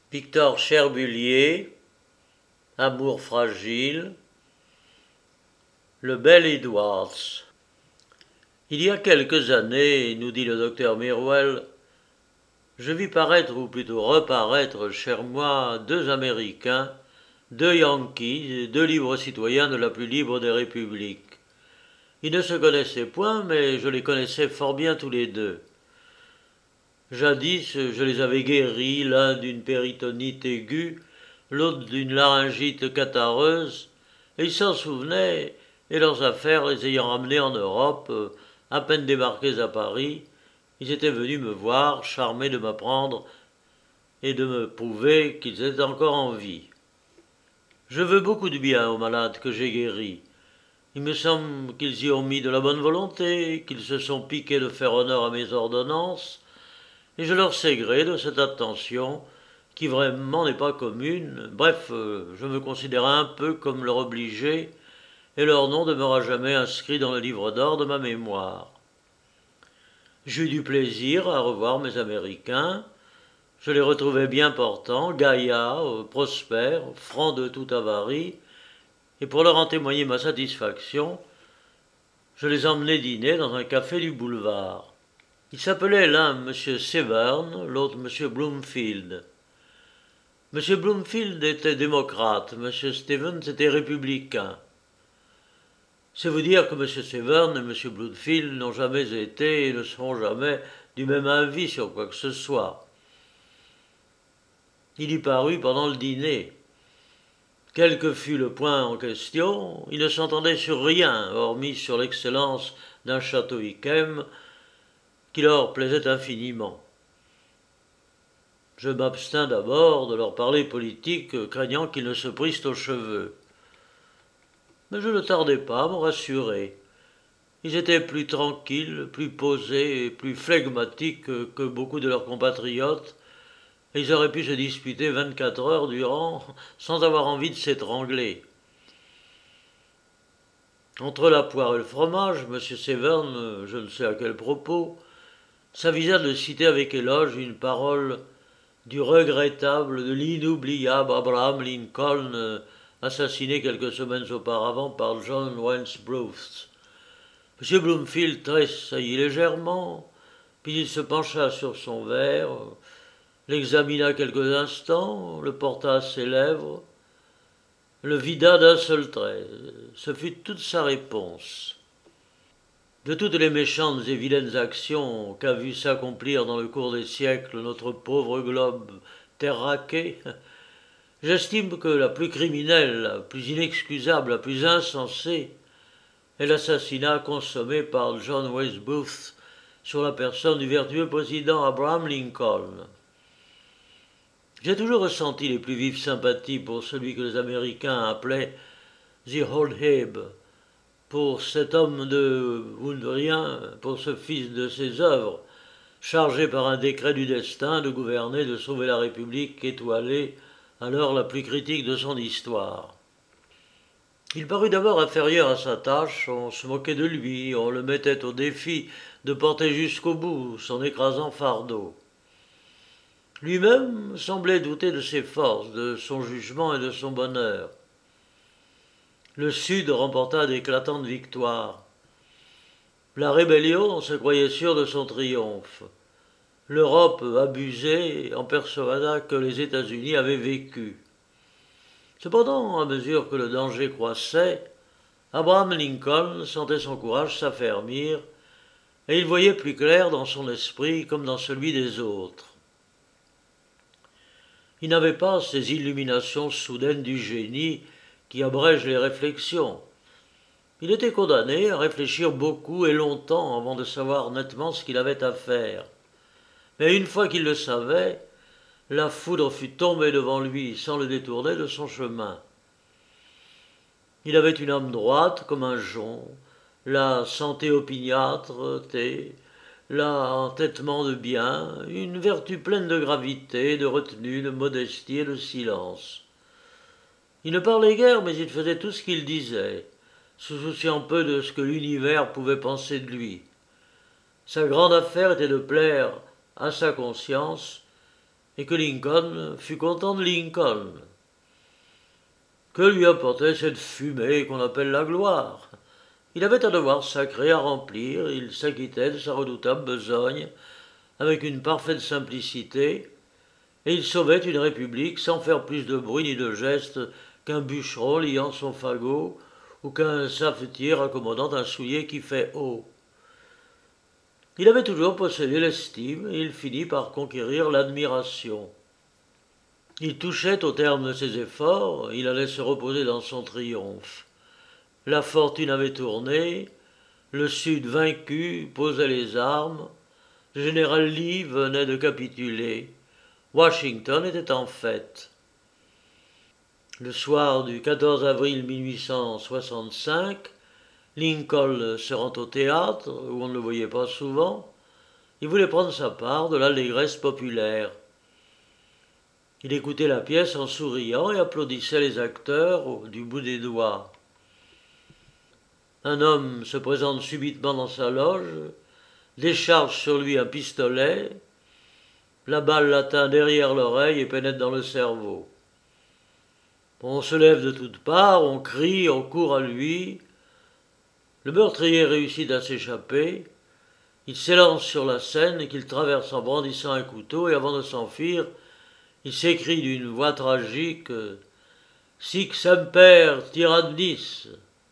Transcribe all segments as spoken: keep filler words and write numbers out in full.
Victor Cherbulier, Amour fragile, le bel Edwards. Il y a quelques années, nous dit le docteur Mirwell, je vis paraître, ou plutôt reparaître, cher moi, deux Américains, deux Yankees, deux libres citoyens de la plus libre des républiques. Ils ne se connaissaient point, mais je les connaissais fort bien tous les deux. Jadis, je les avais guéris, l'un d'une péritonite aiguë, l'autre d'une laryngite catareuse, et ils s'en souvenaient, et leurs affaires les ayant ramenés en Europe, à peine débarqués à Paris, ils étaient venus me voir, charmés de m'apprendre et de me prouver qu'ils étaient encore en vie. Je veux beaucoup de bien aux malades que j'ai guéris. Il me semble qu'ils y ont mis de la bonne volonté, qu'ils se sont piqués de faire honneur à mes ordonnances, et je leur sais gré de cette attention qui vraiment n'est pas commune. Bref, je me considère un peu comme leur obligé, et leur nom demeura jamais inscrit dans le livre d'or de ma mémoire. J'eus du plaisir à revoir mes Américains. Je les retrouvai bien portants, gaillards, prospères, francs de toute avarie, et pour leur en témoigner ma satisfaction, je les emmenai dîner dans un café du boulevard. Ils s'appelaient l'un M. Severn, l'autre M. Bloomfield. M. Bloomfield était démocrate, M. Stevens était républicain. C'est vous dire que M. Severn et M. Bloomfield n'ont jamais été et ne seront jamais du même avis sur quoi que ce soit. Il y parut pendant le dîner. Quel que fût le point en question, il ne s'entendait sur rien, hormis sur l'excellence d'un château Yquem, qui leur plaisait infiniment. Je m'abstins d'abord de leur parler politique, craignant qu'ils ne se prissent aux cheveux. Mais je ne tardai pas à me rassurer. Ils étaient plus tranquilles, plus posés et plus flegmatiques que beaucoup de leurs compatriotes, et ils auraient pu se disputer vingt-quatre heures durant sans avoir envie de s'étrangler. Entre la poire et le fromage, M. Severn, je ne sais à quel propos, s'avisa de citer avec éloge une parole du regrettable, de l'inoubliable Abraham Lincoln, assassiné quelques semaines auparavant par John Wayne Bruce. M. Bloomfield tressaillit légèrement, puis il se pencha sur son verre, l'examina quelques instants, le porta à ses lèvres, le vida d'un seul trait. Ce fut toute sa réponse. De toutes les méchantes et vilaines actions qu'a vu s'accomplir dans le cours des siècles notre pauvre globe terraqué, j'estime que la plus criminelle, la plus inexcusable, la plus insensée est l'assassinat consommé par John Wayne Booth sur la personne du vertueux président Abraham Lincoln. J'ai toujours ressenti les plus vives sympathies pour celui que les Américains appelaient « The Old Abe », pour cet homme de ou de rien, pour ce fils de ses œuvres, chargé par un décret du destin de gouverner, de sauver la République étoilée, alors la plus critique de son histoire. Il parut d'abord inférieur à sa tâche, on se moquait de lui, on le mettait au défi de porter jusqu'au bout son écrasant fardeau. Lui-même semblait douter de ses forces, de son jugement et de son bonheur. Le Sud remporta d'éclatantes victoires. La rébellion se croyait sûre de son triomphe. L'Europe, abusée, en persuada que les États-Unis avaient vécu. Cependant, à mesure que le danger croissait, Abraham Lincoln sentait son courage s'affermir, et il voyait plus clair dans son esprit comme dans celui des autres. Il n'avait pas ces illuminations soudaines du génie qui abrègent les réflexions. Il était condamné à réfléchir beaucoup et longtemps avant de savoir nettement ce qu'il avait à faire. Mais une fois qu'il le savait, la foudre fut tombée devant lui sans le détourner de son chemin. Il avait une âme droite comme un jonc, la santé opiniâtreté, l'entêtement de bien, une vertu pleine de gravité, de retenue, de modestie et de silence. Il ne parlait guère, mais il faisait tout ce qu'il disait, se souciant peu de ce que l'univers pouvait penser de lui. Sa grande affaire était de plaire à sa conscience et que Lincoln fut content de Lincoln. Que lui apportait cette fumée qu'on appelle la gloire? Il avait un devoir sacré à remplir, il s'acquittait de sa redoutable besogne avec une parfaite simplicité, et il sauvait une république sans faire plus de bruit ni de geste qu'un bûcheron liant son fagot ou qu'un savetier raccommodant un soulier qui fait haut. Il avait toujours possédé l'estime et il finit par conquérir l'admiration. Il touchait au terme de ses efforts, il allait se reposer dans son triomphe. La fortune avait tourné, le Sud vaincu posait les armes, le général Lee venait de capituler, Washington était en fête. Le soir du quatorze avril mille huit cent soixante-cinq, Lincoln se rend au théâtre, où on ne le voyait pas souvent. Il voulait prendre sa part de l'allégresse populaire. Il écoutait la pièce en souriant et applaudissait les acteurs du bout des doigts. Un homme se présente subitement dans sa loge, décharge sur lui un pistolet, la balle l'atteint derrière l'oreille et pénètre dans le cerveau. On se lève de toutes parts, on crie, on court à lui. Le meurtrier réussit à s'échapper. Il s'élance sur la scène qu'il traverse en brandissant un couteau et avant de s'enfuir, il s'écrie d'une voix tragique « Sic semper tyrannis !»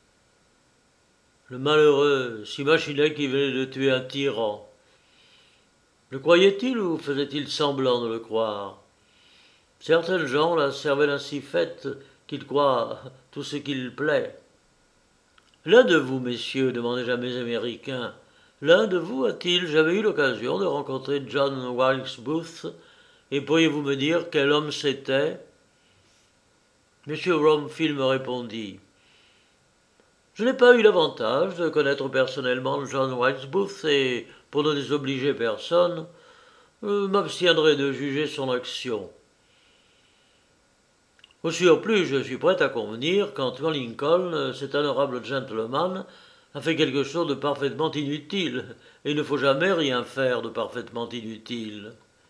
Le malheureux s'imaginait qu'il venait de tuer un tyran. Le croyait-il ou faisait-il semblant de le croire? Certaines gens la cervelle ainsi faite qu'ils croient tout ce qu'il plaît. L'un de vous, messieurs, demandai-je à mes Américains, l'un de vous a-t-il jamais eu l'occasion de rencontrer John Wilkes Booth, et pourriez-vous me dire quel homme c'était? Monsieur Bromfield me répondit. Je n'ai pas eu l'avantage de connaître personnellement John Wilkes Booth, et, pour ne désobliger personne, je m'abstiendrai de juger son action. Au surplus, je suis prêt à convenir qu'Antoine Lincoln, cet honorable gentleman, a fait quelque chose de parfaitement inutile, et il ne faut jamais rien faire de parfaitement inutile.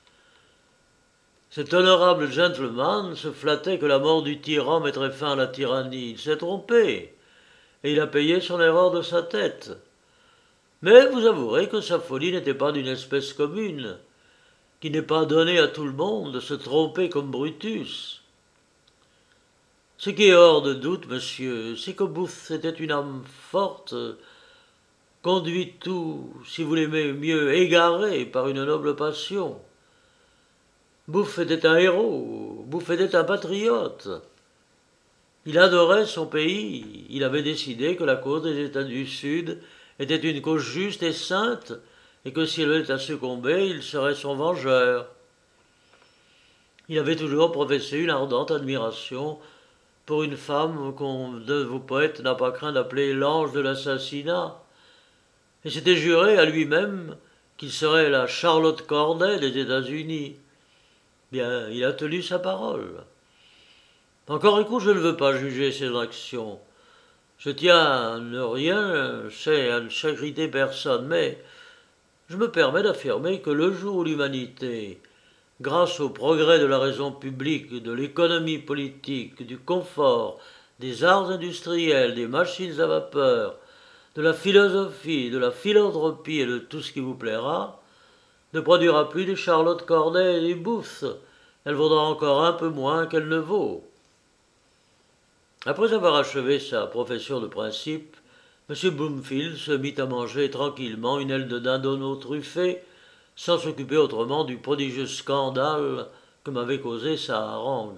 Cet honorable gentleman se flattait que la mort du tyran mettrait fin à la tyrannie. Il s'est trompé, et il a payé son erreur de sa tête. Mais vous avouerez que sa folie n'était pas d'une espèce commune, qu'il n'est pas donné à tout le monde de se tromper comme Brutus. Ce qui est hors de doute, monsieur, c'est que Booth était une âme forte, conduite ou, si vous l'aimez mieux, égarée par une noble passion. Booth était un héros, Booth était un patriote. Il adorait son pays, il avait décidé que la cause des États du Sud était une cause juste et sainte, et que s'il avait à succomber, il serait son vengeur. Il avait toujours professé une ardente admiration pour une femme qu'on de vos poètes n'a pas craint d'appeler l'ange de l'assassinat, et s'était juré à lui-même qu'il serait la Charlotte Corday des États-Unis. Bien, il a tenu sa parole. Encore un coup, je ne veux pas juger ses actions. Je tiens à ne rien, c'est à ne chagriner personne, mais je me permets d'affirmer que le jour où l'humanité, grâce au progrès de la raison publique, de l'économie politique, du confort, des arts industriels, des machines à vapeur, de la philosophie, de la philanthropie et de tout ce qui vous plaira, ne produira plus des Charlotte Corday et des Booth. Elle vaudra encore un peu moins qu'elle ne vaut. Après avoir achevé sa profession de principe, M. Bloomfield se mit à manger tranquillement une aile de dindonneau truffée, sans s'occuper autrement du prodigieux scandale que m'avait causé sa harangue.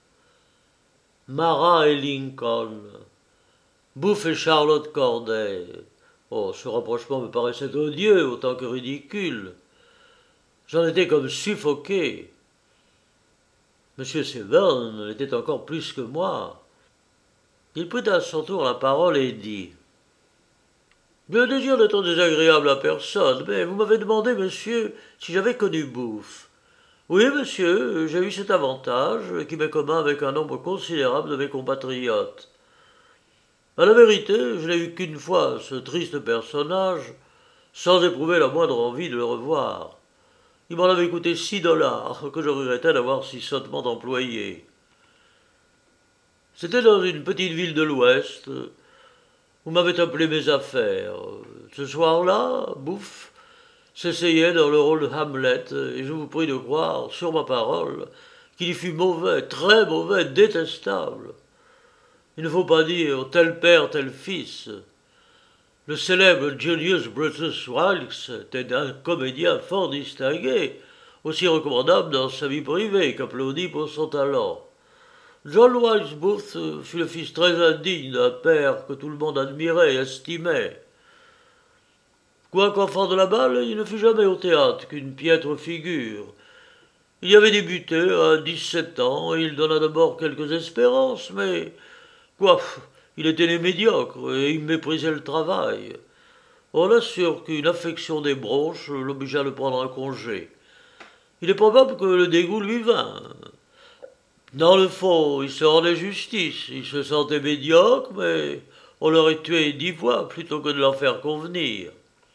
Marat et Lincoln, Booth et Charlotte Corday. Oh, ce rapprochement me paraissait odieux autant que ridicule. J'en étais comme suffoqué. M. Severn l'était encore plus que moi. Il prit à son tour la parole et dit « Je désire d'être désagréable à personne, mais vous m'avez demandé, monsieur, si j'avais connu Booth. Oui, monsieur, j'ai eu cet avantage, qui m'est commun avec un nombre considérable de mes compatriotes. À la vérité, je n'ai eu qu'une fois ce triste personnage, sans éprouver la moindre envie de le revoir. Il m'en avait coûté six dollars, que je regrettais d'avoir si sottement employé. C'était dans une petite ville de l'Ouest, où m'avaient appelé mes affaires. Ce soir-là, Bouffe s'essayait dans le rôle de Hamlet, et je vous prie de croire, sur ma parole, qu'il y fut mauvais, très mauvais, détestable. Il ne faut pas dire tel père, tel fils. Le célèbre Julius Brutus Wilkes était un comédien fort distingué, aussi recommandable dans sa vie privée qu'applaudi pour son talent. John Wilkes Booth fut le fils très indigne d'un père que tout le monde admirait et estimait. Quoiqu'enfant de la balle, il ne fut jamais au théâtre qu'une piètre figure. Il y avait débuté à dix-sept ans et il donna d'abord quelques espérances, mais, quoi, il était né médiocre et il méprisait le travail. On assure qu'une affection des bronches l'obligea de prendre un congé. Il est probable que le dégoût lui vint. Dans le fond, il se rendait justice, il se sentait médiocre, mais on l'aurait tué dix fois plutôt que de l'en faire convenir.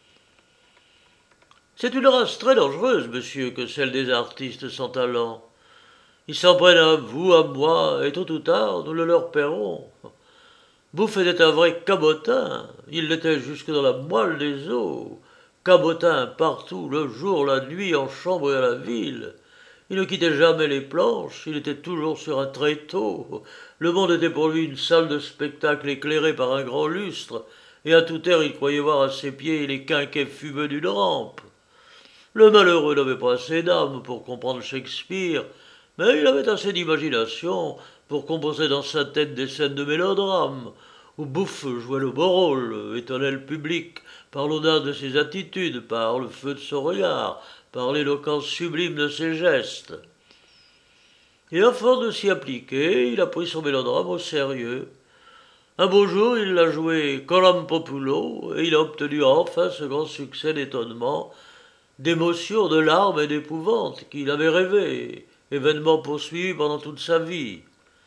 C'est une race très dangereuse, monsieur, que celle des artistes sans talent. Ils s'en prennent à vous, à moi, et tôt ou tard, nous le leur paierons. Bouffe était un vrai cabotin, il l'était jusque dans la moelle des os. Cabotin partout, le jour, la nuit, en chambre et à la ville. Il ne quittait jamais les planches, il était toujours sur un tréteau. Le monde était pour lui une salle de spectacle éclairée par un grand lustre, et à toute heure il croyait voir à ses pieds les quinquets fumeux d'une rampe. Le malheureux n'avait pas assez d'âme pour comprendre Shakespeare, mais il avait assez d'imagination pour composer dans sa tête des scènes de mélodrame, où Bouffe jouait le beau rôle, étonnait le public par l'audace de ses attitudes, par le feu de son regard, par l'éloquence sublime de ses gestes. Et à force de s'y appliquer, il a pris son mélodrame au sérieux. Un beau jour, il l'a joué coram populo, et il a obtenu enfin ce grand succès d'étonnement, d'émotion, de larmes et d'épouvante qu'il avait rêvé, événement poursuivi pendant toute sa vie.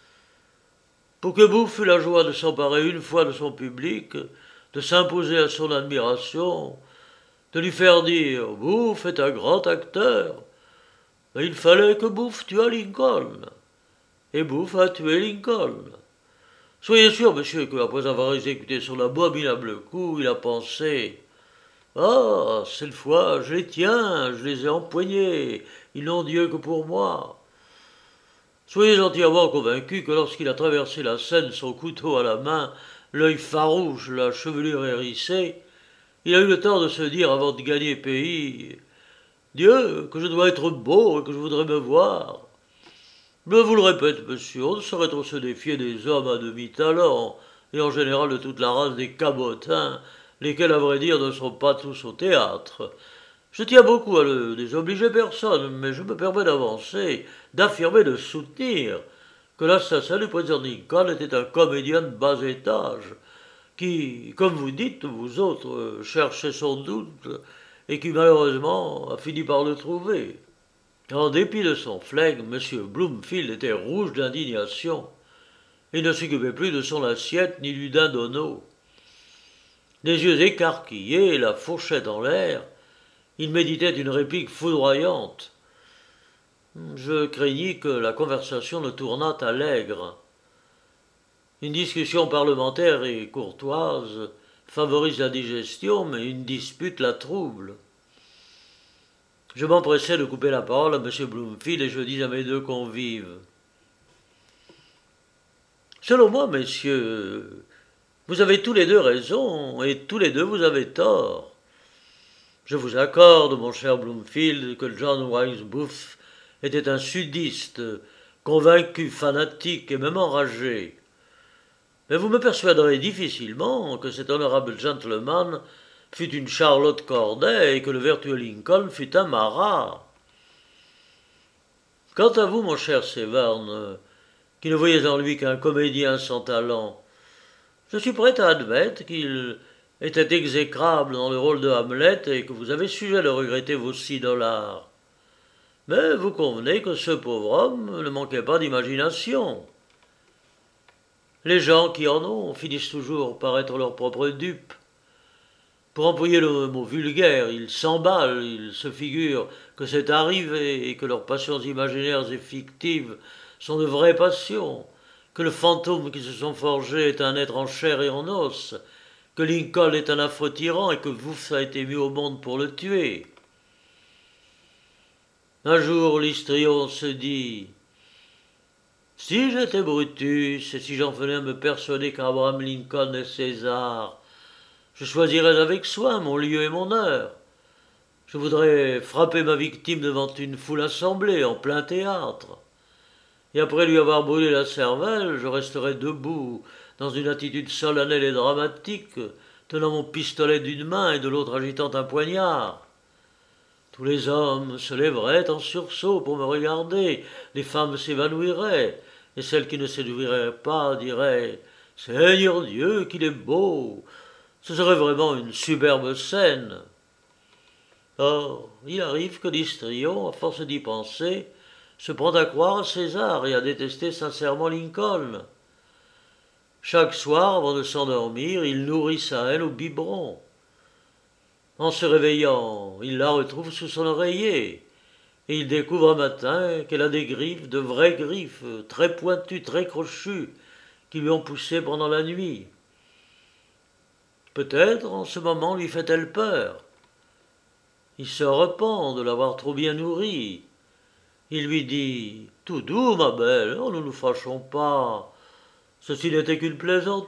Pour que Bouffe eût la joie de s'emparer une fois de son public, de s'imposer à son admiration, de lui faire dire « Bouffe est un grand acteur », mais il fallait que Bouffe tuât Lincoln. Et Bouffe a tué Lincoln. Soyez sûr, monsieur, qu'après avoir exécuté son abominable coup, il a pensé « Ah, cette fois, je les tiens, je les ai empoignés, ils n'ont Dieu que pour moi. » Soyez entièrement convaincu que lorsqu'il a traversé la scène, son couteau à la main, l'œil farouche, la chevelure hérissée, il a eu le temps de se dire avant de gagner pays « Dieu, que je dois être beau et que je voudrais me voir. » Je vous le répète, monsieur, on ne saurait trop se défier des hommes à demi-talent, et en général de toute la race des cabotins, lesquels, à vrai dire, ne sont pas tous au théâtre. Je tiens beaucoup à ne désobliger personne, mais je me permets d'avancer, d'affirmer, de soutenir que l'assassin du président Lincoln était un comédien de bas étage, qui, comme vous dites, vous autres, cherchez sans doute, et qui malheureusement a fini par le trouver. En dépit de son flegme, M. Bloomfield était rouge d'indignation. Il ne s'occupait plus de son assiette ni du dindonneau. Les yeux écarquillés, la fourchette en l'air, il méditait une réplique foudroyante. Je craignis que la conversation ne tournât à l'aigre. Une discussion parlementaire et courtoise favorise la digestion, mais une dispute la trouble. Je m'empressai de couper la parole à M. Bloomfield et je dis à mes deux convives. Selon moi, messieurs, vous avez tous les deux raison, et tous les deux vous avez tort. Je vous accorde, mon cher Bloomfield, que John Wilkes Booth était un sudiste, convaincu, fanatique et même enragé. Mais vous me persuaderez difficilement que cet honorable gentleman fut une Charlotte Corday et que le vertueux Lincoln fut un Marat. Quant à vous, mon cher Severn, qui ne voyez en lui qu'un comédien sans talent, je suis prêt à admettre qu'il était exécrable dans le rôle de Hamlet et que vous avez sujet de regretter vos six dollars. Mais vous convenez que ce pauvre homme ne manquait pas d'imagination. Les gens qui en ont finissent toujours par être leurs propres dupes. Pour employer le mot vulgaire, ils s'emballent, ils se figurent que c'est arrivé et que leurs passions imaginaires et fictives sont de vraies passions, que le fantôme qu'ils se sont forgé est un être en chair et en os, que Lincoln est un affreux tyran et que Wolfe a été mis au monde pour le tuer. Un jour, l'histrion se dit « Si j'étais Brutus et si j'en venais à me persuader qu'Abraham Lincoln est César, je choisirais avec soin mon lieu et mon heure. Je voudrais frapper ma victime devant une foule assemblée en plein théâtre. Et après lui avoir brûlé la cervelle, je resterais debout dans une attitude solennelle et dramatique, tenant mon pistolet d'une main et de l'autre agitant un poignard. Tous les hommes se lèveraient en sursaut pour me regarder, les femmes s'évanouiraient, et celles qui ne s'évanouiraient pas diraient « Seigneur Dieu, qu'il est beau !» Ce serait vraiment une superbe scène. Or, il arrive que l'histrion, à force d'y penser, se prend à croire à César et à détester sincèrement Lincoln. Chaque soir, avant de s'endormir, il nourrit sa haine au biberon. En se réveillant, il la retrouve sous son oreiller, et il découvre un matin qu'elle a des griffes, de vraies griffes, très pointues, très crochues, qui lui ont poussé pendant la nuit. Peut-être, en ce moment, lui fait-elle peur. Il se repent de l'avoir trop bien nourrie. Il lui dit « Tout doux, ma belle, oh, ne nous fâchons pas. Ceci n'était qu'une plaisanterie. »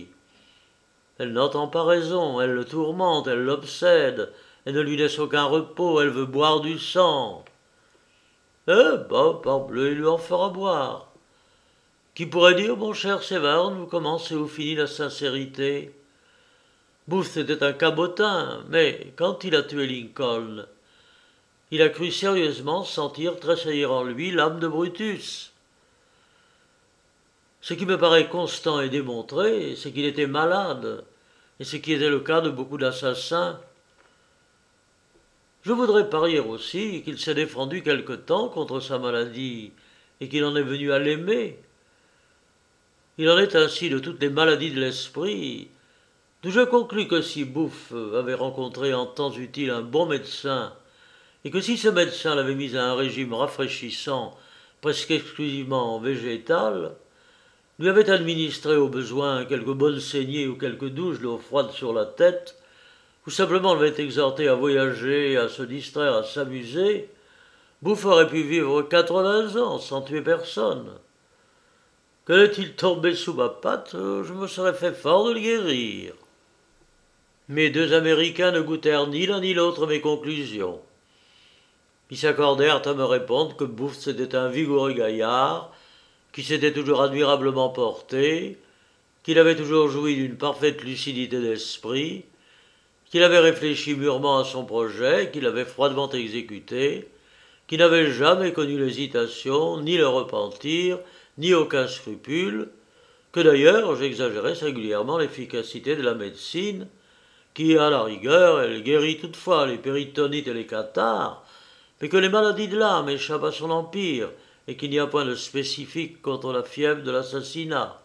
Elle n'entend pas raison, elle le tourmente, elle l'obsède, elle ne lui laisse aucun repos, elle veut boire du sang. Eh ben, parbleu, il lui en fera boire. Qui pourrait dire, mon cher Séverne, vous commencez ou finit la sincérité? Booth était un cabotin, mais quand il a tué Lincoln, il a cru sérieusement sentir tressaillir en lui l'âme de Brutus. Ce qui me paraît constant et démontré, c'est qu'il était malade, et ce qui était le cas de beaucoup d'assassins. Je voudrais parier aussi qu'il s'est défendu quelque temps contre sa maladie, et qu'il en est venu à l'aimer. Il en est ainsi de toutes les maladies de l'esprit, d'où je conclus que si Booth avait rencontré en temps utile un bon médecin, et que si ce médecin l'avait mis à un régime rafraîchissant, presque exclusivement végétal, lui avait administré au besoin quelques bonnes saignées ou quelques douches d'eau froide sur la tête, ou simplement l'avait exhorté à voyager, à se distraire, à s'amuser, Booth aurait pu vivre quatre-vingts ans sans tuer personne. Qu'allait-il tomber sous ma patte, je me serais fait fort de le guérir. Mes deux Américains ne goûtèrent ni l'un ni l'autre mes conclusions. Ils s'accordèrent à me répondre que Booth c'était un vigoureux gaillard, qui s'était toujours admirablement porté, qu'il avait toujours joui d'une parfaite lucidité d'esprit, qu'il avait réfléchi mûrement à son projet, qu'il avait froidement exécuté, qu'il n'avait jamais connu l'hésitation, ni le repentir, ni aucun scrupule, que d'ailleurs j'exagérais singulièrement l'efficacité de la médecine, qui, à la rigueur, elle guérit toutefois les péritonites et les catarrhes, mais que les maladies de l'âme échappent à son empire, et qu'il n'y a point de spécifique contre la fièvre de l'assassinat.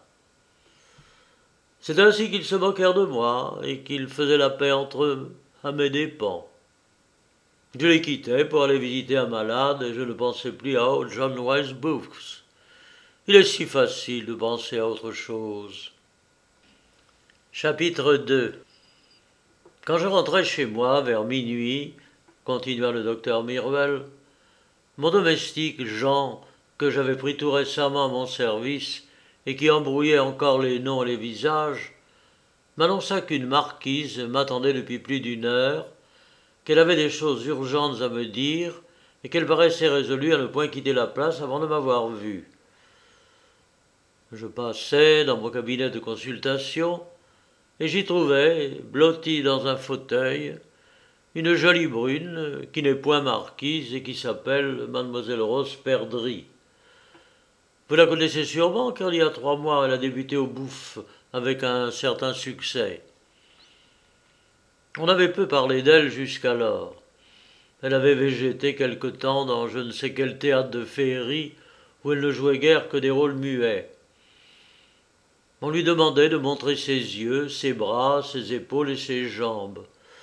C'est ainsi qu'ils se moquèrent de moi, et qu'ils faisaient la paix entre eux, à mes dépens. Je les quittai pour aller visiter un malade, et je ne pensais plus à John Wilkes Booth. Il est si facile de penser à autre chose. Chapitre deux. Quand je rentrai chez moi, vers minuit, continua le docteur Mirwell, mon domestique, Jean, que j'avais pris tout récemment à mon service et qui embrouillait encore les noms et les visages, m'annonça qu'une marquise m'attendait depuis plus d'une heure, qu'elle avait des choses urgentes à me dire et qu'elle paraissait résolue à ne point quitter la place avant de m'avoir vu. Je passai dans mon cabinet de consultation et j'y trouvai, blottie dans un fauteuil, une jolie brune qui n'est point marquise et qui s'appelle mademoiselle Rose Perdrix. Vous la connaissez sûrement, car il y a trois mois elle a débuté au Booth avec un certain succès. On avait peu parlé d'elle jusqu'alors. Elle avait végété quelque temps dans je ne sais quel théâtre de féerie où elle ne jouait guère que des rôles muets. On lui demandait de montrer ses yeux, ses bras, ses épaules et ses jambes.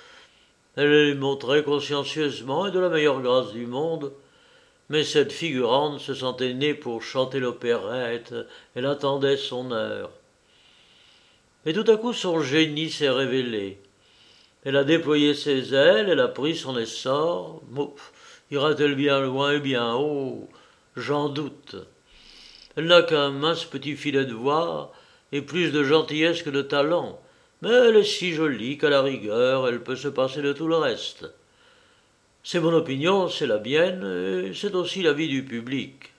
Elle les montrait consciencieusement et de la meilleure grâce du monde, mais cette figurante se sentait née pour chanter l'opérette, elle attendait son heure. Et tout à coup son génie s'est révélé. Elle a déployé ses ailes, elle a pris son essor. Bon, ira-t-elle bien loin et bien haut? J'en doute. Elle n'a qu'un mince petit filet de voix et plus de gentillesse que de talent, mais elle est si jolie qu'à la rigueur, elle peut se passer de tout le reste. C'est mon opinion, c'est la mienne, et c'est aussi l'avis du public.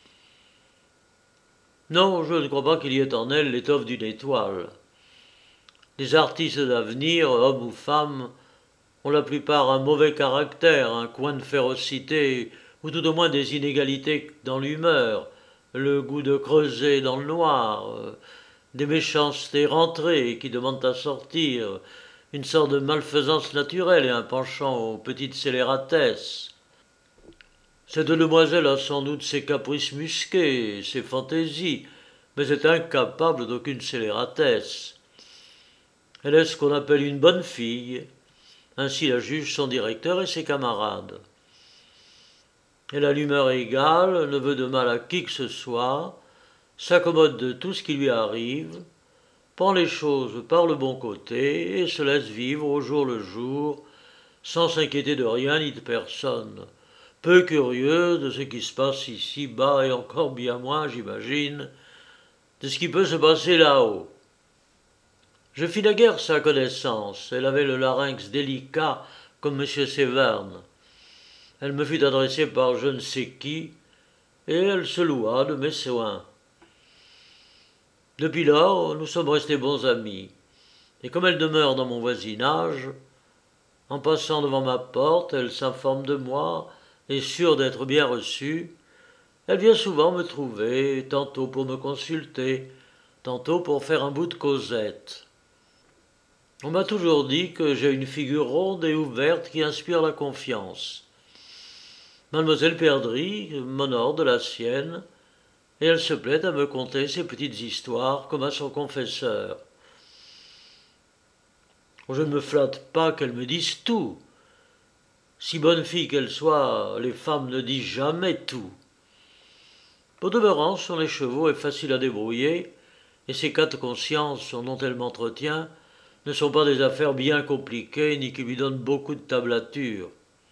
Non, je ne crois pas qu'il y ait en elle l'étoffe d'une étoile. Les artistes d'avenir, hommes ou femmes, ont la plupart un mauvais caractère, un coin de férocité, ou tout au moins des inégalités dans l'humeur, le goût de creuser dans le noir, des méchancetés rentrées qui demandent à sortir, une sorte de malfaisance naturelle et un penchant aux petites scélératesses. Cette demoiselle a sans doute ses caprices musqués, ses fantaisies, mais est incapable d'aucune scélératesse. Elle est ce qu'on appelle une bonne fille, ainsi la jugent son directeur et ses camarades. Elle a l'humeur égale, ne veut de mal à qui que ce soit, s'accommode de tout ce qui lui arrive, prend les choses par le bon côté et se laisse vivre au jour le jour, sans s'inquiéter de rien ni de personne, peu curieuse de ce qui se passe ici-bas et encore bien moins, j'imagine, de ce qui peut se passer là-haut. Je fis naguère sa connaissance, elle avait le larynx délicat comme M. Séverne. Elle me fut adressée par je ne sais qui, et elle se loua de mes soins. Depuis lors, nous sommes restés bons amis, et comme elle demeure dans mon voisinage, en passant devant ma porte, elle s'informe de moi, et sûre d'être bien reçue, elle vient souvent me trouver, tantôt pour me consulter, tantôt pour faire un bout de causette. On m'a toujours dit que j'ai une figure ronde et ouverte qui inspire la confiance. Mademoiselle Perdrix m'honore de la sienne, et elle se plaît à me conter ses petites histoires comme à son confesseur. Je ne me flatte pas qu'elle me dise tout. Si bonne fille qu'elle soit, les femmes ne disent jamais tout. Au demeurant, sur les chevaux est facile à débrouiller, et ces quatre consciences dont elle m'entretient ne sont pas des affaires bien compliquées ni qui lui donnent beaucoup de tablature.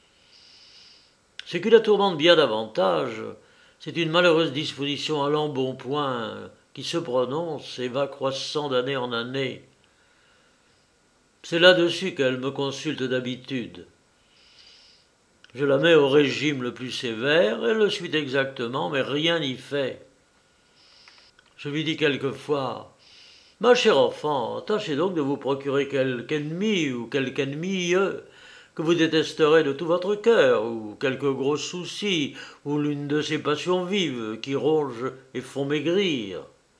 Ce qui la tourmente bien davantage, c'est une malheureuse disposition à l'embonpoint qui se prononce et va croissant d'année en année. C'est là-dessus qu'elle me consulte d'habitude. Je la mets au régime le plus sévère, elle le suit exactement, mais rien n'y fait. Je lui dis quelquefois « Ma chère enfant, tâchez donc de vous procurer quelque ennemi ou quelque ennemie que vous détesterez de tout votre cœur, ou quelque gros souci, ou l'une de ces passions vives qui rongent et font maigrir.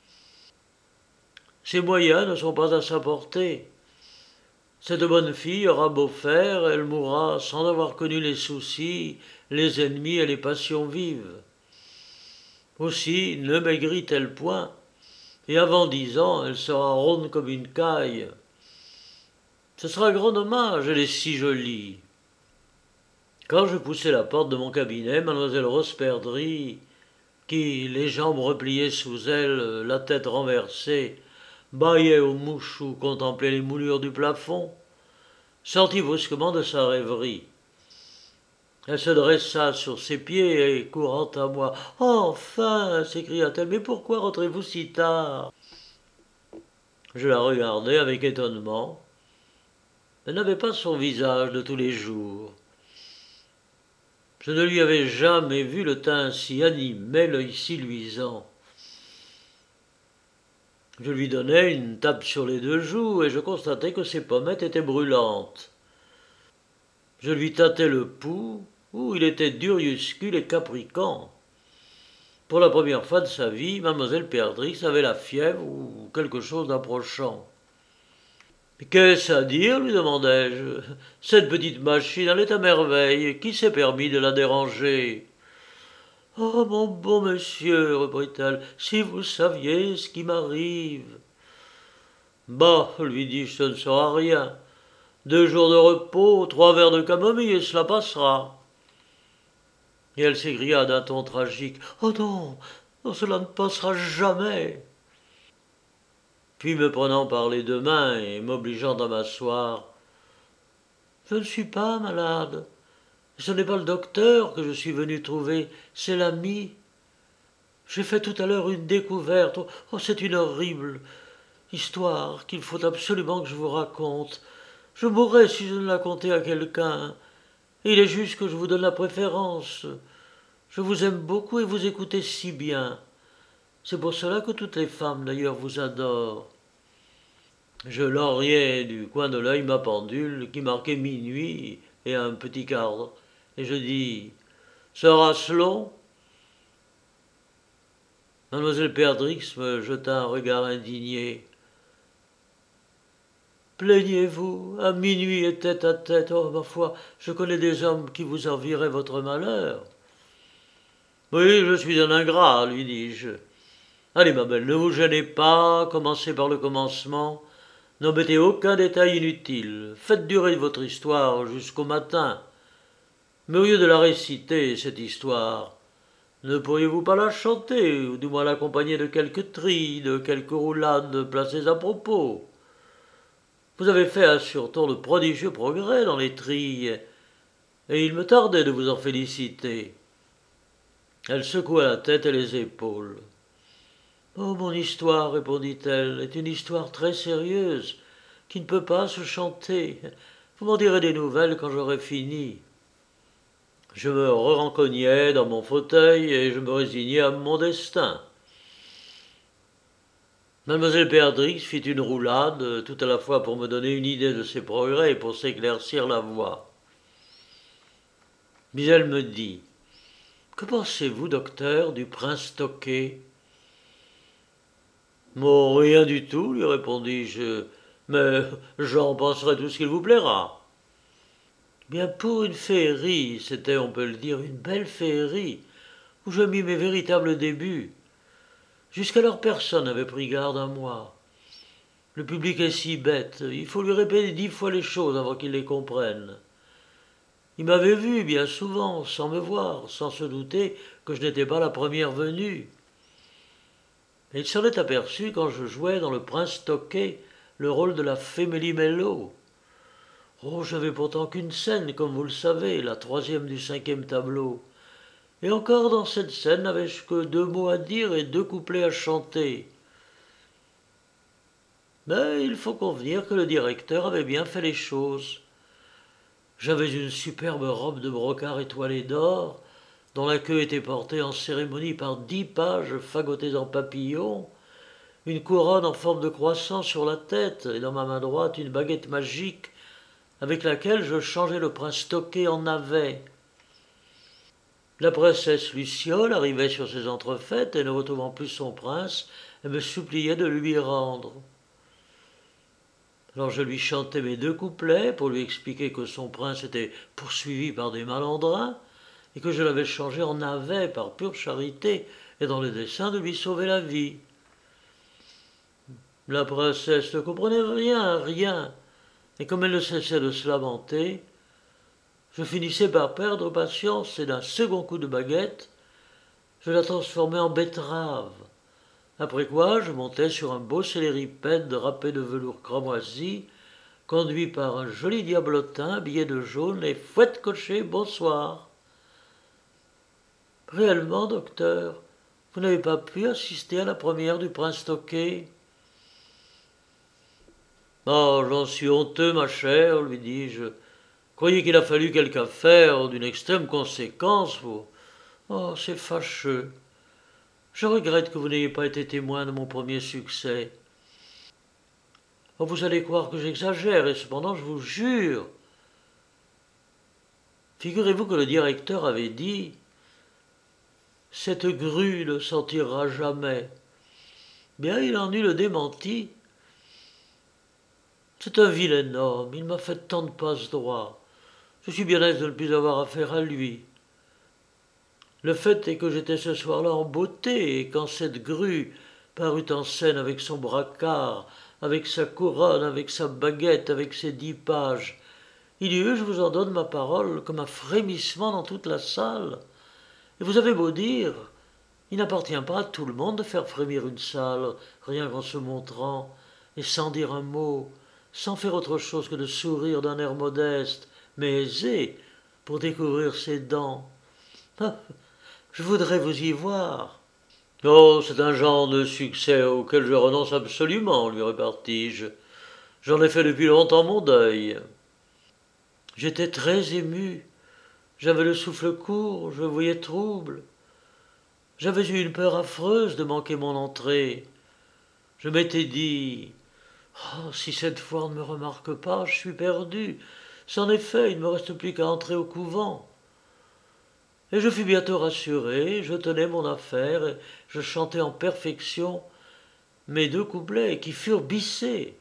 Ces moyens ne sont pas à sa portée. Cette bonne fille aura beau faire, elle mourra sans avoir connu les soucis, les ennemis et les passions vives. Aussi ne maigrit-elle point, et avant dix ans, elle sera ronde comme une caille. Ce sera grand dommage, elle est si jolie. » Quand je poussai la porte de mon cabinet, mademoiselle Rose Perdrix, qui, les jambes repliées sous elle, la tête renversée, bâillait aux mouches ou contemplait les moulures du plafond, sortit brusquement de sa rêverie. Elle se dressa sur ses pieds et, courant à moi, « Enfin !» s'écria-t-elle, « mais pourquoi rentrez-vous si tard ?» Je la regardai avec étonnement. Elle n'avait pas son visage de tous les jours. Je ne lui avais jamais vu le teint si animé, l'œil si luisant. Je lui donnai une tape sur les deux joues et je constatai que ses pommettes étaient brûlantes. Je lui tâtai le pouls, où il était duriuscule et capricant. Pour la première fois de sa vie, mademoiselle Perdrix avait la fièvre ou quelque chose d'approchant. « Qu'est-ce à dire ?» lui demandai-je. « Cette petite machine, elle est à merveille. Qui s'est permis de la déranger ?»« Oh, mon bon monsieur, reprit-elle, si vous saviez ce qui m'arrive. »« Bah, lui dis-je, ce ne sera rien. Deux jours de repos, trois verres de camomille et cela passera. Et elle s'écria d'un ton tragique. Oh non, non, cela ne passera jamais. Puis me prenant par les deux mains et m'obligeant à m'asseoir. Je ne suis pas malade. Ce n'est pas le docteur que je suis venu trouver, c'est l'ami. J'ai fait tout à l'heure une découverte. Oh, c'est une horrible histoire qu'il faut absolument que je vous raconte. Je mourrais si je ne la contais à quelqu'un. Et il est juste que je vous donne la préférence. Je vous aime beaucoup et vous écoutez si bien. C'est pour cela que toutes les femmes, d'ailleurs, vous adorent. Je lorgnai du coin de l'œil ma pendule, qui marquait minuit et un petit quart, et je dis « Sera-ce long ?» Mademoiselle Perdrix me jeta un regard indigné. « Plaignez-vous, à minuit et tête à tête, oh ma foi, je connais des hommes qui vous envieraient votre malheur. »« Oui, je suis un ingrat, lui dis-je. Allez, ma belle, ne vous gênez pas, commencez par le commencement. N'embêtez aucun détail inutile. Faites durer votre histoire jusqu'au matin. Mais au lieu de la réciter, cette histoire, ne pourriez-vous pas la chanter, ou du moins l'accompagner de quelques trilles, de quelques roulades placées à propos? Vous avez fait, assure-t-on, de prodigieux progrès dans les trilles, et il me tardait de vous en féliciter. Elle secoua la tête et les épaules. « Oh, mon histoire, répondit-elle, est une histoire très sérieuse, qui ne peut pas se chanter. Vous m'en direz des nouvelles quand j'aurai fini. » Je me rencognai dans mon fauteuil et je me résignai à mon destin. Mademoiselle Béatrix fit une roulade, tout à la fois pour me donner une idée de ses progrès et pour s'éclaircir la voix. Puis elle me dit « Que pensez-vous, docteur, du prince Toqué ?»« Bon, rien du tout, lui répondis-je, mais j'en penserai tout ce qu'il vous plaira. » Bien, pour une féerie, c'était, on peut le dire, une belle féerie, où je mis mes véritables débuts. Jusqu'alors, personne n'avait pris garde à moi. Le public est si bête, il faut lui répéter dix fois les choses avant qu'il les comprenne. Il m'avait vu bien souvent, sans me voir, sans se douter que je n'étais pas la première venue. Et il s'en est aperçu quand je jouais dans Le Prince Toqué le rôle de la fée Méli-Mélo. Oh, j'avais pourtant qu'une scène, comme vous le savez, la troisième du cinquième tableau. Et encore dans cette scène, n'avais-je que deux mots à dire et deux couplets à chanter. Mais il faut convenir que le directeur avait bien fait les choses. J'avais une superbe robe de brocart étoilée d'or, dont la queue était portée en cérémonie par dix pages fagotées en papillons, une couronne en forme de croissant sur la tête, et dans ma main droite une baguette magique avec laquelle je changeais le prince Toqué en navet. La princesse Luciole arrivait sur ses entrefaites et ne retrouvant plus son prince, elle me suppliait de lui rendre. Alors je lui chantais mes deux couplets pour lui expliquer que son prince était poursuivi par des malandrins et que je l'avais changé en navet par pure charité et dans le dessein de lui sauver la vie. La princesse ne comprenait rien, rien. Et comme elle ne cessait de se lamenter, je finissais par perdre patience et d'un second coup de baguette, je la transformais en betterave. Après quoi, je montais sur un beau céléripède drapé de velours cramoisi, conduit par un joli diablotin habillé de jaune et fouette cocher, bonsoir. Réellement, docteur, vous n'avez pas pu assister à la première du prince Toqué ? Oh, j'en suis honteux, ma chère, lui dis-je. Croyez qu'il a fallu quelque affaire d'une extrême conséquence pour... Oh, c'est fâcheux. Je regrette que vous n'ayez pas été témoin de mon premier succès. Oh, vous allez croire que j'exagère, et cependant, je vous jure. Figurez-vous que le directeur avait dit « Cette grue ne s'en tirera jamais ». Bien, il en eut le démenti. C'est un vilain homme, il m'a fait tant de passe-droit. Je suis bien aise de ne plus avoir affaire à lui. Le fait est que j'étais ce soir-là en beauté, et quand cette grue parut en scène avec son bracard, avec sa couronne, avec sa baguette, avec ses dix pages. Il y eut, je vous en donne ma parole, comme un frémissement dans toute la salle. Et vous avez beau dire, il n'appartient pas à tout le monde de faire frémir une salle, rien qu'en se montrant, et sans dire un mot, sans faire autre chose que de sourire d'un air modeste, mais aisé, pour découvrir ses dents. Ah, je voudrais vous y voir. Oh, c'est un genre de succès auquel je renonce absolument, lui repartis-je. J'en ai fait depuis longtemps mon deuil. J'étais très ému. J'avais le souffle court, je voyais trouble. J'avais eu une peur affreuse de manquer mon entrée. Je m'étais dit oh, si cette fois on ne me remarque pas, je suis perdu. C'en est fait, il ne me reste plus qu'à entrer au couvent. Et je fus bientôt rassuré, je tenais mon affaire, et je chantais en perfection mes deux couplets qui furent bissés.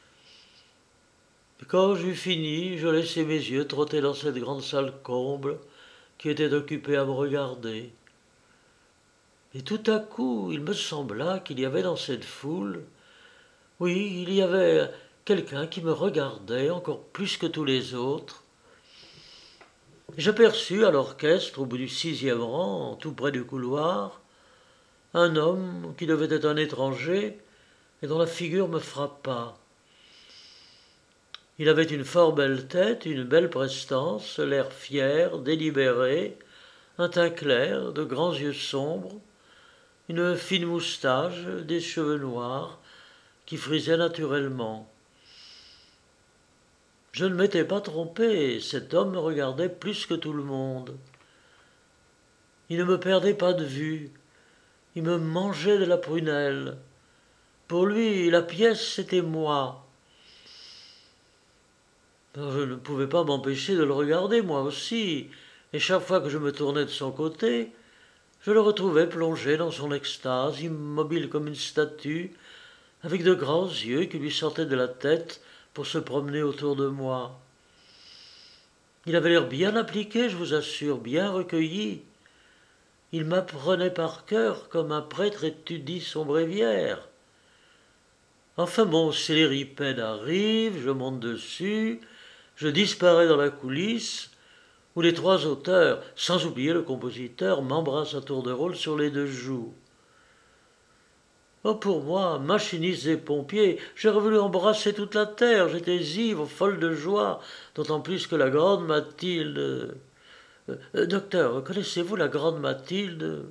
Et quand j'eus fini, je laissai mes yeux trotter dans cette grande salle comble qui était occupée à me regarder. Et tout à coup, il me sembla qu'il y avait dans cette foule, oui, il y avait quelqu'un qui me regardait encore plus que tous les autres. J'aperçus à l'orchestre, au bout du sixième rang, tout près du couloir, un homme qui devait être un étranger et dont la figure me frappa. Il avait une fort belle tête, une belle prestance, l'air fier, délibéré, un teint clair, de grands yeux sombres, une fine moustache, des cheveux noirs qui frisaient naturellement. Je ne m'étais pas trompé, cet homme me regardait plus que tout le monde. Il ne me perdait pas de vue, il me mangeait de la prunelle. Pour lui, la pièce, c'était moi. Je ne pouvais pas m'empêcher de le regarder, moi aussi, et chaque fois que je me tournais de son côté, je le retrouvais plongé dans son extase, immobile comme une statue, avec de grands yeux qui lui sortaient de la tête pour se promener autour de moi. Il avait l'air bien appliqué, je vous assure, bien recueilli. Il m'apprenait par cœur comme un prêtre étudie son bréviaire. Enfin mon céléripède arrive, je monte dessus, je disparais dans la coulisse, où les trois auteurs, sans oublier le compositeur, m'embrassent à tour de rôle sur les deux joues. Oh, pour moi, machiniste et pompier, j'aurais voulu embrasser toute la terre, j'étais ivre, folle de joie, d'autant plus que la grande Mathilde... Euh, euh, docteur, connaissez-vous la grande Mathilde?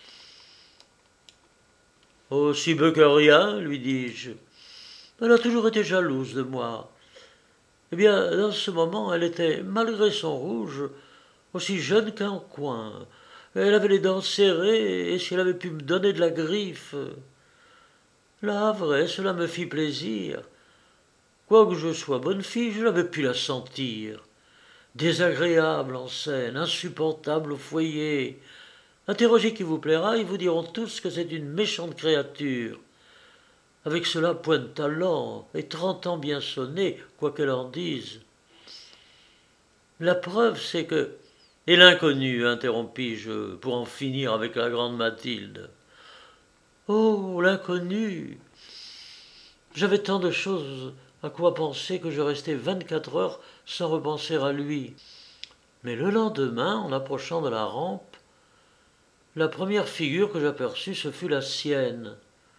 Aussi peu que rien, lui dis-je. Elle a toujours été jalouse de moi. Eh bien, dans ce moment, elle était, malgré son rouge, aussi jeune qu'un coin. Elle avait les dents serrées, et si elle avait pu me donner de la griffe... Là, vrai, cela me fit plaisir. Quoique je sois bonne fille, je n'avais pu la sentir. Désagréable en scène, insupportable au foyer. Interrogez qui vous plaira, ils vous diront tous que c'est une méchante créature. Avec cela, point de talent, et trente ans bien sonnés, quoi qu'elle en dise. La preuve, c'est que... Et l'inconnu, interrompis-je, pour en finir avec la grande Mathilde. Oh, l'inconnu! J'avais tant de choses à quoi penser que je restai vingt-quatre heures sans repenser à lui. Mais le lendemain, en approchant de la rampe, la première figure que j'aperçus, ce fut la sienne.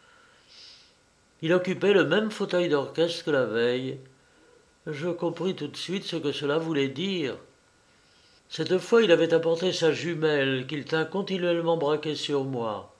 Il occupait le même fauteuil d'orchestre que la veille. Je compris tout de suite ce que cela voulait dire. Cette fois, il avait apporté sa jumelle, qu'il tint continuellement braquée sur moi.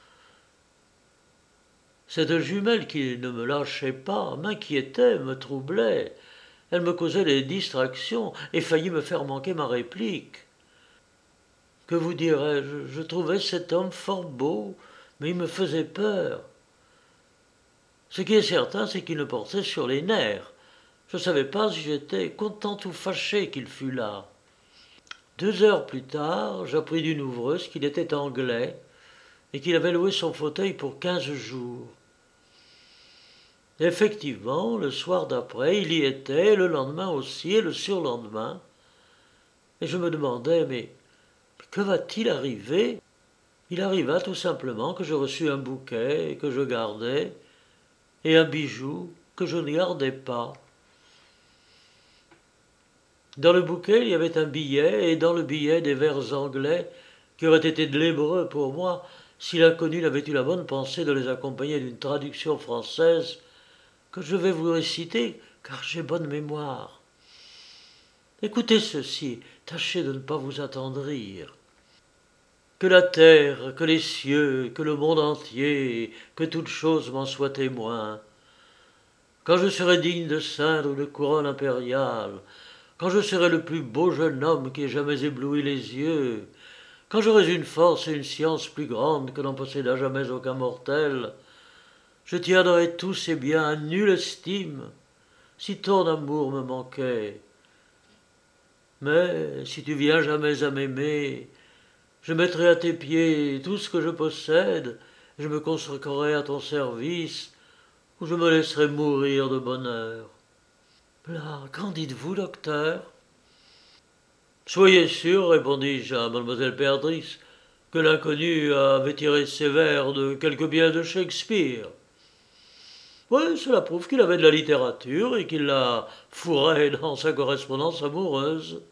Cette jumelle qui ne me lâchait pas m'inquiétait, me troublait. Elle me causait des distractions et faillit me faire manquer ma réplique. Que vous dirais-je, je trouvais cet homme fort beau, mais il me faisait peur. Ce qui est certain, c'est qu'il me portait sur les nerfs. Je ne savais pas si j'étais content ou fâché qu'il fût là. Deux heures plus tard, j'appris d'une ouvreuse qu'il était anglais et qu'il avait loué son fauteuil pour quinze jours. Effectivement, le soir d'après, il y était, le lendemain aussi, et le surlendemain. Et je me demandais, mais que va-t-il arriver? Il arriva tout simplement que je reçus un bouquet que je gardais, et un bijou, que je ne gardais pas. Dans le bouquet, il y avait un billet, et dans le billet des vers anglais qui auraient été de l'hébreu pour moi si l'inconnu n'avait eu la bonne pensée de les accompagner d'une traduction française que je vais vous réciter, car j'ai bonne mémoire. Écoutez ceci, tâchez de ne pas vous attendrir. Que la terre, que les cieux, que le monde entier, que toute chose m'en soit témoin. Quand je serai digne de ceindre une couronne impériale, quand je serai le plus beau jeune homme qui ait jamais ébloui les yeux, quand j'aurai une force et une science plus grandes que n'en posséda jamais aucun mortel, je tiendrai tous ces biens à nulle estime, si ton amour me manquait. Mais si tu viens jamais à m'aimer, je mettrai à tes pieds tout ce que je possède, je me consacrerai à ton service, ou je me laisserai mourir de bonheur. Là, qu'en dites-vous, docteur? Soyez sûr, répondis-je à mademoiselle Béatrice, que l'inconnu avait tiré ses vers de quelques biens de Shakespeare. Oui, cela prouve qu'il avait de la littérature et qu'il la fourrait dans sa correspondance amoureuse.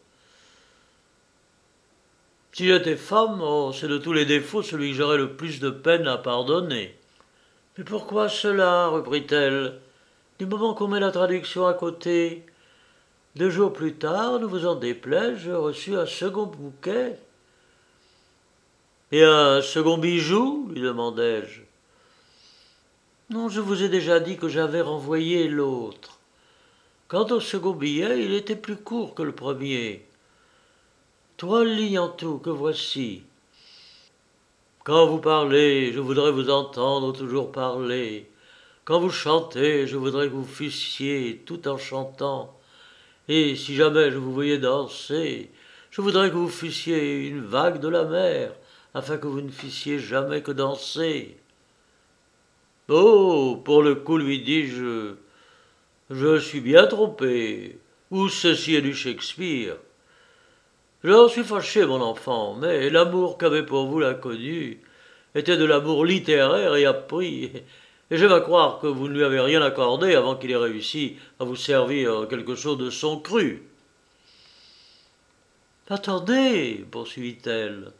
Si j'étais femme, oh, c'est de tous les défauts celui que j'aurais le plus de peine à pardonner. Mais pourquoi cela, reprit-elle, du moment qu'on met la traduction à côté? Deux jours plus tard, ne vous en déplaise, je reçus un second bouquet. Et un second bijou, lui demandai-je. Non, je vous ai déjà dit que j'avais renvoyé l'autre. Quant au second billet, il était plus court que le premier. Trois lignes en tout, que voici. Quand vous parlez, je voudrais vous entendre toujours parler. Quand vous chantez, je voudrais que vous fussiez tout en chantant. Et si jamais je vous voyais danser, je voudrais que vous fussiez une vague de la mer, afin que vous ne fissiez jamais que danser. Oh, pour le coup, lui dis-je, je suis bien trompé, ou ceci est du Shakespeare. J'en suis fâché, mon enfant, mais l'amour qu'avait pour vous l'inconnu était de l'amour littéraire et appris, et j'aime à croire que vous ne lui avez rien accordé avant qu'il ait réussi à vous servir quelque chose de son cru. Attendez, poursuivit-elle.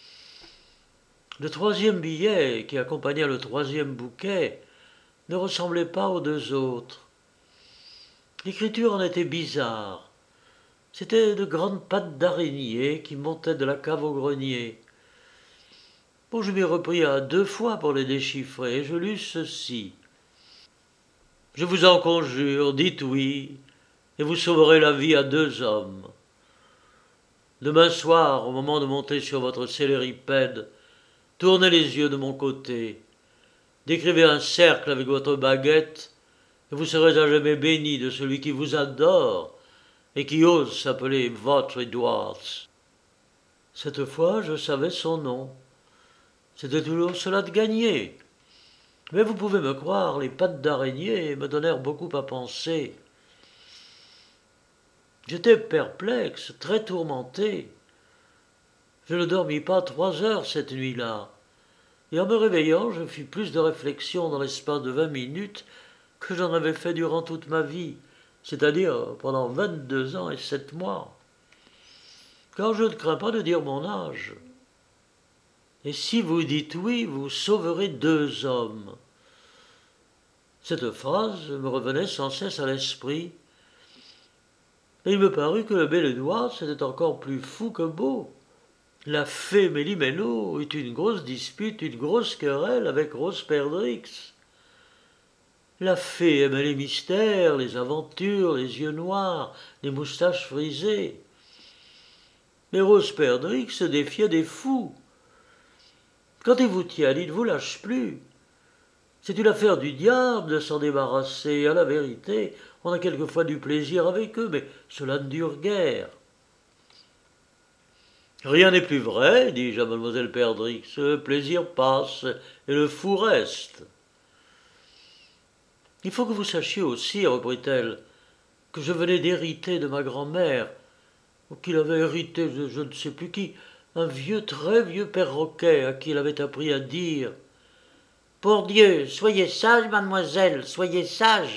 Le troisième billet qui accompagna le troisième bouquet ne ressemblait pas aux deux autres. L'écriture en était bizarre. C'étaient de grandes pattes d'araignée qui montaient de la cave au grenier. Bon, je m'y repris à deux fois pour les déchiffrer, et je lus ceci. Je vous en conjure, dites oui, et vous sauverez la vie à deux hommes. Demain soir, au moment de monter sur votre céléripède, tournez les yeux de mon côté, décrivez un cercle avec votre baguette, et vous serez à jamais béni de celui qui vous adore et qui ose s'appeler votre Edwards. Cette fois, je savais son nom. C'était toujours cela de gagner. Mais vous pouvez me croire, les pattes d'araignée me donnèrent beaucoup à penser. J'étais perplexe, très tourmenté. Je ne dormis pas trois heures cette nuit-là, et en me réveillant, je fis plus de réflexions dans l'espace de vingt minutes que j'en avais fait durant toute ma vie, c'est-à-dire pendant vingt-deux ans et sept mois. Car je ne crains pas de dire mon âge. Et si vous dites oui, vous sauverez deux hommes. Cette phrase me revenait sans cesse à l'esprit, et il me parut que le bel Édouard c'était encore plus fou que beau. La fée Méli-Mélo eut une grosse dispute, une grosse querelle avec Rose Perdrix. La fée aimait les mystères, les aventures, les yeux noirs, les moustaches frisées. Mais Rose Perdrix se défiait des fous. Quand il vous tient, il ne vous lâche plus. C'est une affaire du diable de s'en débarrasser. À la vérité, on a quelquefois du plaisir avec eux, mais cela ne dure guère. Rien n'est plus vrai, dis-je à mademoiselle Perdrix. Le plaisir passe et le fou reste. Il faut que vous sachiez aussi, reprit-elle, que je venais d'hériter de ma grand-mère, ou qu'il avait hérité de je ne sais plus qui, un vieux, très vieux perroquet à qui il avait appris à dire « Pour Dieu, soyez sage, mademoiselle, soyez sage !»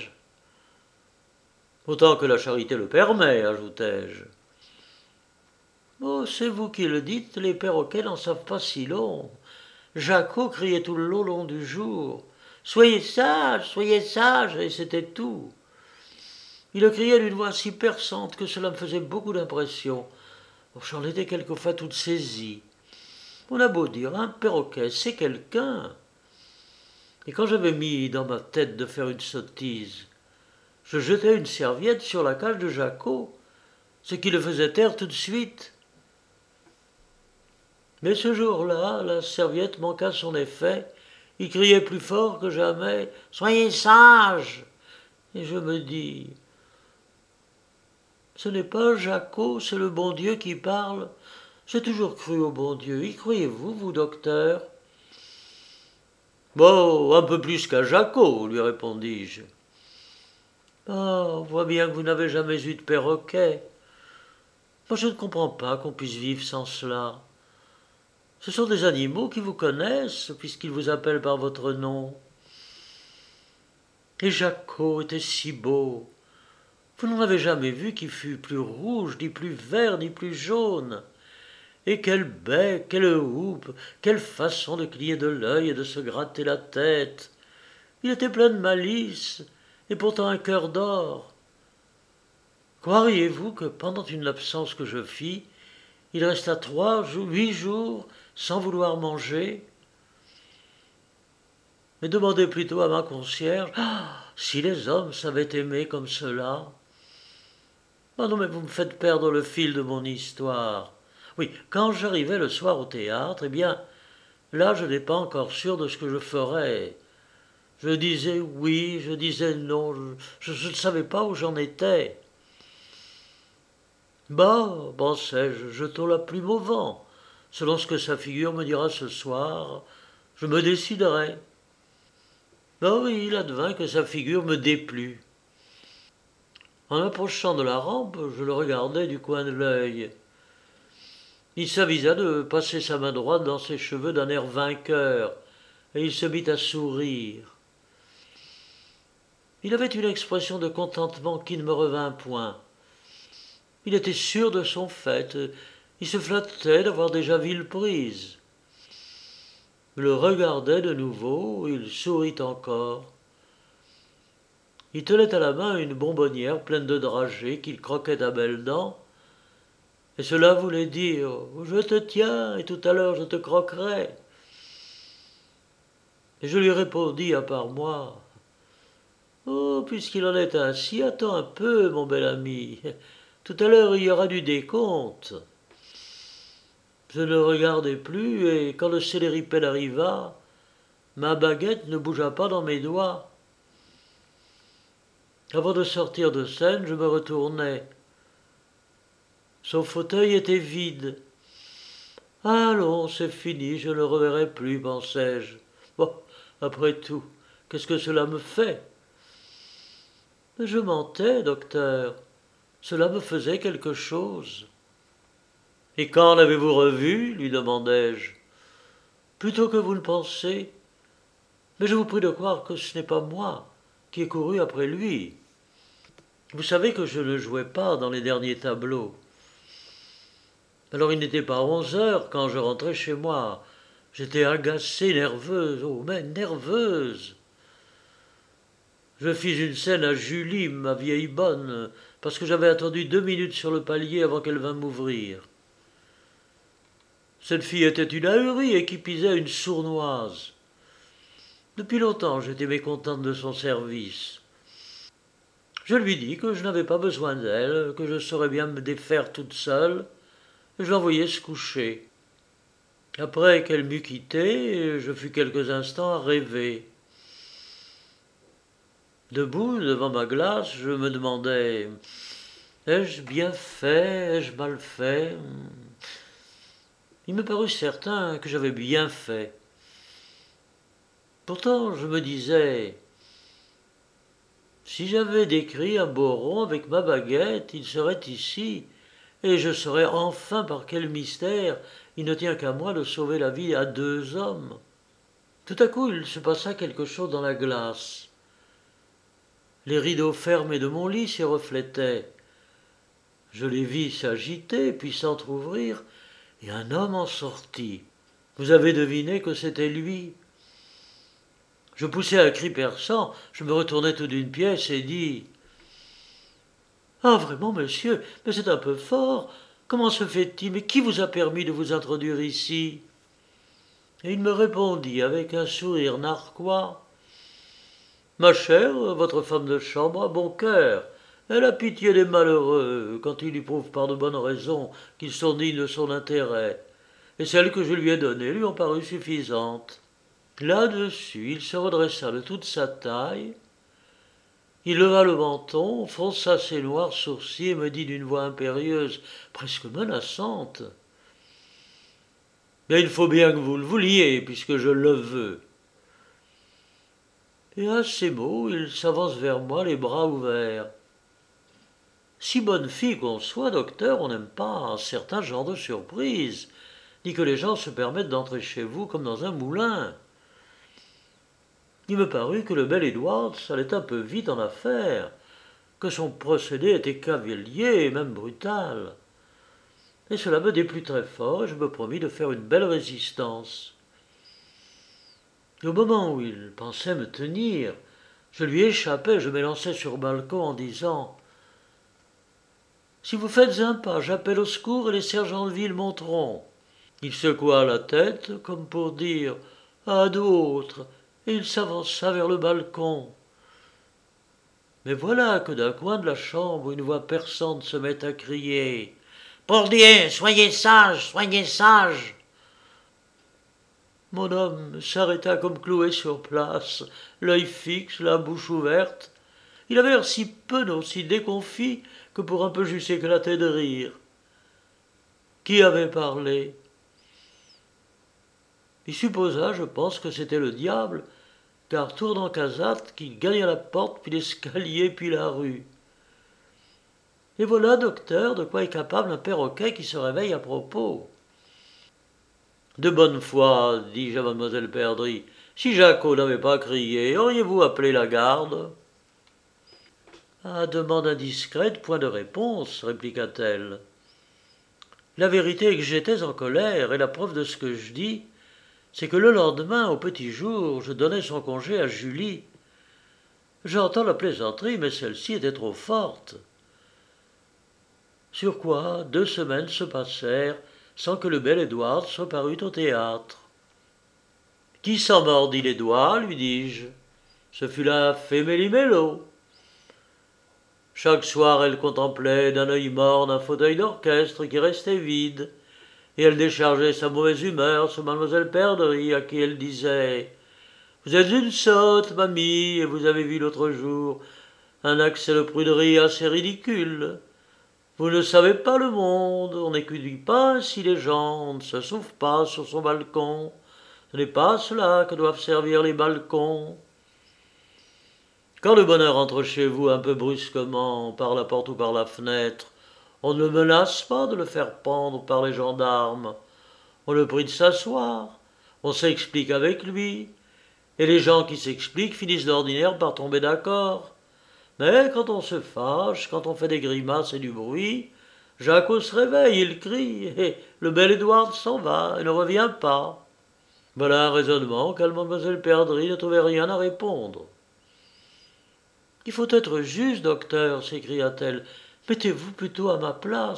Autant que la charité le permet, ajoutai-je. Oh, c'est vous qui le dites, les perroquets n'en savent pas si long. Jacquot criait tout le long du jour. Soyez sage, soyez sage, et c'était tout. Il le criait d'une voix si perçante que cela me faisait beaucoup d'impression. Oh, j'en étais quelquefois toute saisie. On a beau dire, un perroquet, c'est quelqu'un. Et quand j'avais mis dans ma tête de faire une sottise, je jetais une serviette sur la cage de Jacquot, ce qui le faisait taire tout de suite. Mais ce jour-là, la serviette manqua son effet. Il criait plus fort que jamais « Soyez sages !» Et je me dis « Ce n'est pas Jacquot, c'est le bon Dieu qui parle. J'ai toujours cru au bon Dieu. Y croyez-vous, vous, docteur ?»« Bon, un peu plus qu'à Jacquot, lui répondis-je. Ah, on voit bien que vous n'avez jamais eu de perroquet. Moi, je ne comprends pas qu'on puisse vivre sans cela. Ce sont des animaux qui vous connaissent, puisqu'ils vous appellent par votre nom. Et Jacquot était si beau. Vous n'en avez jamais vu qui fût plus rouge, ni plus vert, ni plus jaune. Et quel bec, quelle houppe, quelle façon de cligner de l'œil et de se gratter la tête. Il était plein de malice, et pourtant un cœur d'or. Croiriez-vous que pendant une absence que je fis, il resta trois, huit jours sans vouloir manger? Mais demandez plutôt à ma concierge ah, si les hommes savaient aimer comme cela. Ah non, mais vous me faites perdre le fil de mon histoire. Oui, quand j'arrivais le soir au théâtre, eh bien, là, je n'étais pas encore sûr de ce que je ferais. Je disais oui, je disais non, je, je ne savais pas où j'en étais. Bah, pensais-je, jetons la plume au vent. Selon ce que sa figure me dira ce soir, je me déciderai. Ben oui, il advint que sa figure me déplut. En approchant de la rampe, je le regardai du coin de l'œil. Il s'avisa de passer sa main droite dans ses cheveux d'un air vainqueur, et il se mit à sourire. Il avait une expression de contentement qui ne me revint point. Il était sûr de son fait, il se flattait d'avoir déjà ville prise. Je le regardai de nouveau, il sourit encore. Il tenait à la main une bonbonnière pleine de dragées qu'il croquait à belles dents, et cela voulait dire « Je te tiens, et tout à l'heure je te croquerai ». Et je lui répondis à part moi « Oh, puisqu'il en est ainsi, attends un peu, mon bel ami. Tout à l'heure il y aura du décompte. » Je ne regardai plus, et quand le céléripède arriva, ma baguette ne bougea pas dans mes doigts. Avant de sortir de scène, je me retournai. Son fauteuil était vide. « Allons, c'est fini, je ne le reverrai plus, pensai-je. Bon, après tout, qu'est-ce que cela me fait ? » Je mentais, docteur. Cela me faisait quelque chose. « Et quand l'avez-vous revu ?» lui demandai-je. « Plutôt que vous le pensez. Mais je vous prie de croire que ce n'est pas moi qui ai couru après lui. Vous savez que je ne jouais pas dans les derniers tableaux. Alors il n'était pas onze heures quand je rentrais chez moi. J'étais agacée, nerveuse, oh mais nerveuse. Je fis une scène à Julie, ma vieille bonne, parce que j'avais attendu deux minutes sur le palier avant qu'elle vînt m'ouvrir. Cette fille était une ahurie et qui pisait une sournoise. Depuis longtemps, j'étais mécontente de son service. Je lui dis que je n'avais pas besoin d'elle, que je saurais bien me défaire toute seule, et je l'envoyai se coucher. Après qu'elle m'eut quitté, je fus quelques instants à rêver. Debout devant ma glace, je me demandais « Ai-je bien fait ? Ai-je mal fait ?» Il me parut certain que j'avais bien fait. Pourtant, je me disais, si j'avais décrit un beau rond avec ma baguette, il serait ici, et je saurais enfin par quel mystère il ne tient qu'à moi de sauver la vie à deux hommes. Tout à coup, il se passa quelque chose dans la glace. Les rideaux fermés de mon lit s'y reflétaient. Je les vis s'agiter, puis s'entr'ouvrir, et un homme en sortit. Vous avez deviné que c'était lui. Je poussai un cri perçant, je me retournai tout d'une pièce et dis « Ah, vraiment, monsieur, mais c'est un peu fort. Comment se fait-il? Mais qui vous a permis de vous introduire ici ?» Et il me répondit avec un sourire narquois « Ma chère, votre femme de chambre a bon cœur. Elle a pitié des malheureux quand il lui prouve par de bonnes raisons qu'ils sont dignes de son intérêt. Et celles que je lui ai données lui ont paru suffisantes. » Là-dessus, il se redressa de toute sa taille. Il leva le menton, fronça ses noirs sourcils et me dit d'une voix impérieuse, presque menaçante « Mais il faut bien que vous le vouliez, puisque je le veux. » Et à ces mots, il s'avance vers moi, les bras ouverts. Si bonne fille qu'on soit, docteur, on n'aime pas certains genres de surprises, ni que les gens se permettent d'entrer chez vous comme dans un moulin. Il me parut que le bel Edwards allait un peu vite en affaire, que son procédé était cavalier et même brutal. Et cela me déplut très fort et je me promis de faire une belle résistance. Et au moment où il pensait me tenir, je lui échappais, je m'élançai sur le balcon en disant « Si vous faites un pas, j'appelle au secours et les sergents de ville monteront. » Il secoua la tête comme pour dire « À d'autres !» et il s'avança vers le balcon. Mais voilà que d'un coin de la chambre, une voix perçante se met à crier « Pour Dieu, soyez sage, soyez sage !» Mon homme s'arrêta comme cloué sur place, l'œil fixe, la bouche ouverte. Il avait l'air si penaud, si déconfit, que pour un peu j'eusse éclaté de rire. Qui avait parlé? Il supposa, je pense, que c'était le diable, car tournant casate, qu'il gagna la porte, puis l'escalier, puis la rue. Et voilà, docteur, de quoi est capable un perroquet qui se réveille à propos. De bonne foi, dis-je à mademoiselle Perdrix, si Jacquot n'avait pas crié, auriez-vous appelé la garde? À demande indiscrète, point de réponse, répliqua-t-elle. La vérité est que j'étais en colère, et la preuve de ce que je dis, c'est que le lendemain, au petit jour, je donnai son congé à Julie. J'entends la plaisanterie, mais celle-ci était trop forte. Sur quoi deux semaines se passèrent sans que le bel Edward se parût au théâtre. Qui s'en mordit les doigts, lui dis-je. Ce fut la fée Méli-Mélo. Chaque soir, elle contemplait d'un œil morne un fauteuil d'orchestre qui restait vide, et elle déchargeait sa mauvaise humeur sur mademoiselle Perdrix, à qui elle disait « Vous êtes une sotte, mamie, et vous avez vu l'autre jour un accès de pruderie assez ridicule. Vous ne savez pas le monde, on n'écudit pas ainsi les gens, on ne se sauve pas sur son balcon. Ce n'est pas cela que doivent servir les balcons. Quand le bonheur entre chez vous un peu brusquement, par la porte ou par la fenêtre, on ne le menace pas de le faire pendre par les gendarmes. On le prie de s'asseoir, on s'explique avec lui, et les gens qui s'expliquent finissent d'ordinaire par tomber d'accord. Mais quand on se fâche, quand on fait des grimaces et du bruit, Jacquot se réveille, il crie, et le bel Edward s'en va et ne revient pas. Voilà un raisonnement auquel mademoiselle Perdrix ne trouvait rien à répondre. « Il faut être juste, docteur, s'écria-t-elle. Mettez-vous plutôt à ma place. »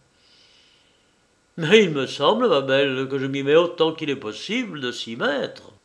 Mais il me semble, ma belle, que je m'y mets autant qu'il est possible de s'y mettre.